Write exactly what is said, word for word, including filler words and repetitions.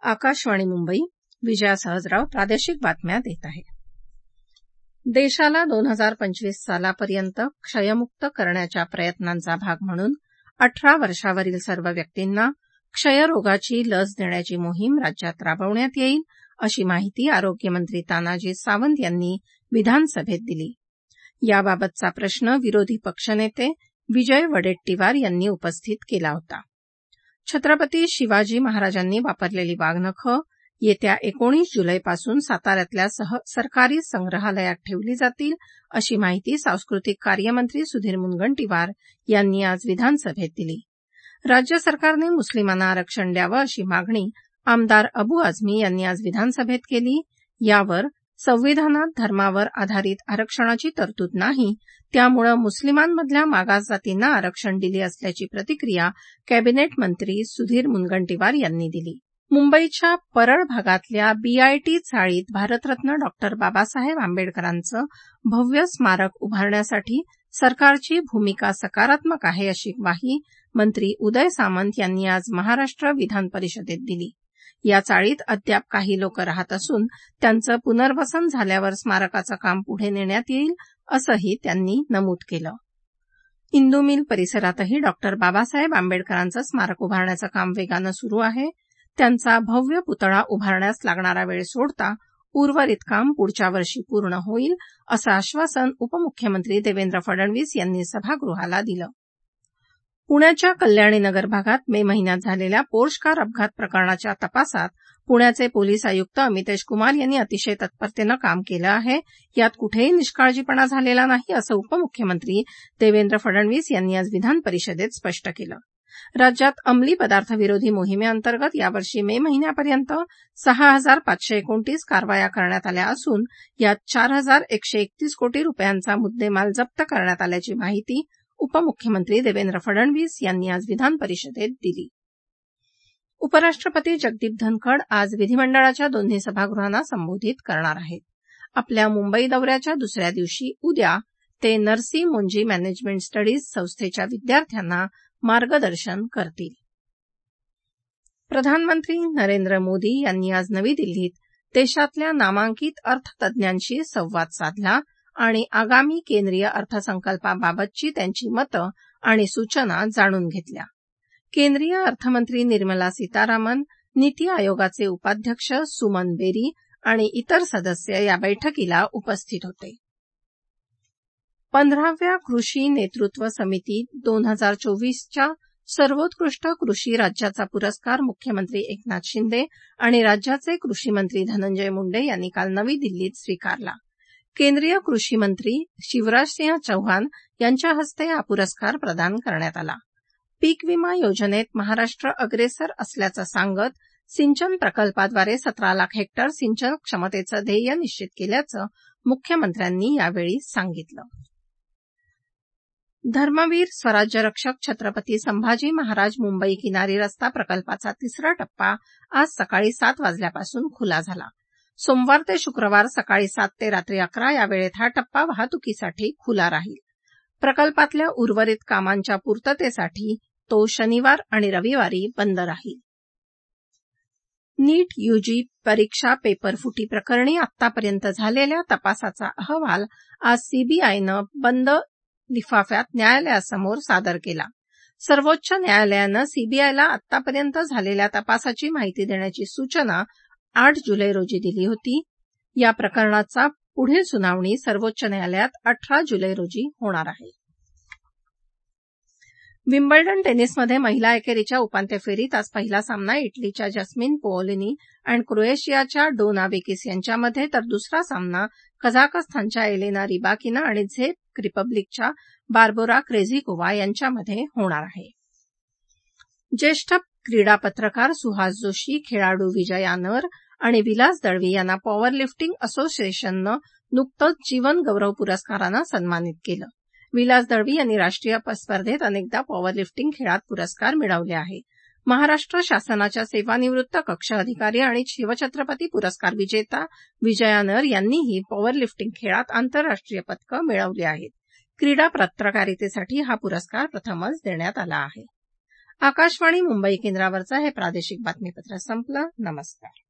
आकाशवाणी मुंबई. विजया सहजराव प्रादेशिक बातम्या देत आहे. देशाला दोन हजार पंचवीस सालापर्यंत क्षयमुक्त करण्याच्या प्रयत्नांचा भाग म्हणून अठरा वर्षावरील सर्व व्यक्तींना क्षयरोगाची लस देण्याची मोहीम राज्यात राबवण्यात येईल, अशी माहिती आरोग्यमंत्री तानाजी सावंत यांनी विधानसभेत दिली. याबाबतचा प्रश्न विरोधी पक्षनेते विजय वडेट्टीवार यांनी उपस्थित केला होता. छत्रपती शिवाजी महाराजांनी वापरलेली वाघनखं येत्या एकोणीस जुलैपासून साताऱ्यातल्या सरकारी संग्रहालयात ठेवली जातील, अशी माहिती सांस्कृतिक कार्यमंत्री सुधीर मुनगंटीवार यांनी आज विधानसभेत दिली. राज्य सरकारने मुस्लिमांना आरक्षण द्यावं अशी मागणी आमदार अबू आझमी यांनी आज विधानसभेत केली. यावर संविधानात धर्मावर आधारित आरक्षणाची तरतूद नाही, त्यामुळे मुस्लिमांमधल्या मागास जातींना आरक्षण दिले असल्याची प्रतिक्रिया कॅबिनेट मंत्री सुधीर मुनगंटीवार यांनी दिली. मुंबईच्या परळ भागातल्या बीआयटी चाळीत भारतरत्न डॉक्टर बाबासाहेब आंबेडकरांचं भव्य स्मारक उभारण्यासाठी सरकारची भूमिका सकारात्मक आहे, अशी ग्वाही मंत्री उदय सामंत यांनी आज महाराष्ट्र विधान परिषदेत दिली. या चाळीत अद्याप काही लोक राहत असून त्यांचं पुनर्वसन झाल्यावर स्मारकाचं काम पुढे नेण्यात येईल, असंही त्यांनी नमूद केलं. इंदू मिल परिसरातही डॉक्टर बाबासाहेब आंबेडकरांचं स्मारक उभारण्याचं काम वेगानं सुरू आहे. त्यांचा भव्य पुतळा उभारण्यास लागणारा वेळ सोडता उर्वरित काम पुढच्या वर्षी पूर्ण होईल, असं आश्वासन उपमुख्यमंत्री देवेंद्र फडणवीस यांनी सभागृहाला दिलं. पुण्याच्या कल्याणी नगर भागात मे महिन्यात झालेल्या पोर्श कार अपघात प्रकरणाच्या तपासात पुण्याचे पोलीस आयुक्त अमितेश कुमार यांनी अतिशय तत्परतेनं काम केलं आहे. यात कुठेही निष्काळजीपणा झालेला नाही, असं उपमुख्यमंत्री देवेंद्र फडणवीस यांनी आज विधान परिषदेत स्पष्ट केलं. राज्यात अंमली पदार्थ विरोधी मोहिमेअंतर्गत यावर्षी मे महिन्यापर्यंत सहा हजार पाचशे एकोणतीस कारवाया करण्यात आल्या असून यात चार हजार एकशे एकतीस कोटी रुपयांचा मुद्देमाल जप्त करण्यात आल्याची माहिती उपमुख्यमंत्री देवेंद्र फडणवीस यांनी आज विधान परिषदेत दिली. उपराष्ट्रपती जगदीप धनखड आज विधिमंडळाच्या दोन्ही सभागृहांना संबोधित करणार आहेत. आपल्या मुंबई दौऱ्याच्या दुसऱ्या दिवशी उद्या ते नरसी मोंजी मॅनेजमेंट स्टडीज संस्थेच्या विद्यार्थ्यांना मार्गदर्शन करतील. प्रधानमंत्री नरेंद्र मोदी यांनी आज नवी दिल्लीत देशातल्या नामांकित अर्थतज्ञांशी संवाद साधला आणि आगामी केंद्रीय अर्थसंकल्पाबाबतची त्यांची मतं आणि सूचना जाणून घेतल्या. केंद्रीय अर्थमंत्री निर्मला सीतारामन, नीती आयोगाचे उपाध्यक्ष सुमन बेरी आणि इतर सदस्य या बैठकीला उपस्थित होते. पंधराव्या कृषी नेतृत्व समिती दोन हजार चोवीसच्या सर्वोत्कृष्ट कृषी राज्याचा पुरस्कार मुख्यमंत्री एकनाथ शिंदे आणि राज्याचे कृषी मंत्री धनंजय मुंडे यांनी काल नवी दिल्लीत स्वीकारला. केंद्रीय कृषी मंत्री शिवराजसिंह चौहान यांच्या हस्ते हा पुरस्कार प्रदान करण्यात आला. पीक विमा योजनेत महाराष्ट्र अग्रेसर असल्याचं सांगत सिंचन प्रकल्पाद्वारे सतरा लाख हेक्टर सिंचन क्षमतेचं ध्येय निश्चित केल्याचं मुख्यमंत्र्यांनी यावेळी सांगितलं. धर्मवीर स्वराज्यरक्षक छत्रपती संभाजी महाराज मुंबई किनारी रस्ता प्रकल्पाचा तिसरा टप्पा आज सकाळी सात वाजल्यापासून खुला झाला. सोमवार ते शुक्रवार सकाळी सात ते रात्री अकरा या वेळेत हा टप्पा वाहतुकीसाठी खुला राहील. प्रकल्पातल्या उर्वरित कामांच्या पूर्ततेसाठी तो शनिवार आणि रविवारी बंद राहील. नीट यूजी परीक्षा पेपरफुटी प्रकरणी आतापर्यंत झालेल्या तपासाचा अहवाल आज सीबीआयनं बंद लिफाफ्यात न्यायालयासमोर सादर केला. सर्वोच्च न्यायालयानं सीबीआयला आतापर्यंत झालेल्या तपासाची माहिती देण्याची सूचना आठ जुलै रोजी दिली होती. या प्रकरणाचा पुढील सुनावणी सर्वोच्च न्यायालयात अठरा जुलै रोजी होणार आहे. विम्बल्डन टेनिसमध्ये महिला एकेरीच्या उपांत्य फेरीत आज पहिला सामना इटलीच्या जस्मिन पोओलिनी आणि क्रोएशियाच्या डोना वेकिस यांच्यामध्ये, तर दुसरा सामना कझाकस्तानच्या एलेना रिबाकिना आणि झेक रिपब्लिकच्या बार्बोरा क्रेझिकोवा यांच्यामध्ये होणार आहे. ज्येष्ठ क्रीडा पत्रकार सुहास जोशी, खेळाडू विजय आनर आणि विलास दळवी यांना पॉवर लिफ्टिंग असोसिएशननं नुकतंच जीवन गौरव पुरस्कारानं सन्मानित केलं. विलास दळवी यांनी राष्ट्रीय स्पर्धेत अनेकदा पॉवर लिफ्टिंग खेळात पुरस्कार मिळवले आहेत. महाराष्ट्र शासनाच्या सेवानिवृत्त कक्ष अधिकारी आणि शिवछत्रपती पुरस्कार विजेता विजय आनर यांनीही पॉवर लिफ्टिंग खेळात आंतरराष्ट्रीय पदकं मिळवली आहेत. क्रीडा पत्रकारितेसाठी हा पुरस्कार प्रथमच देण्यात आला आहे. आकाशवाणी मुंबई केंद्रावरचं हे प्रादेशिक बातमीपत्र संपलं. नमस्कार.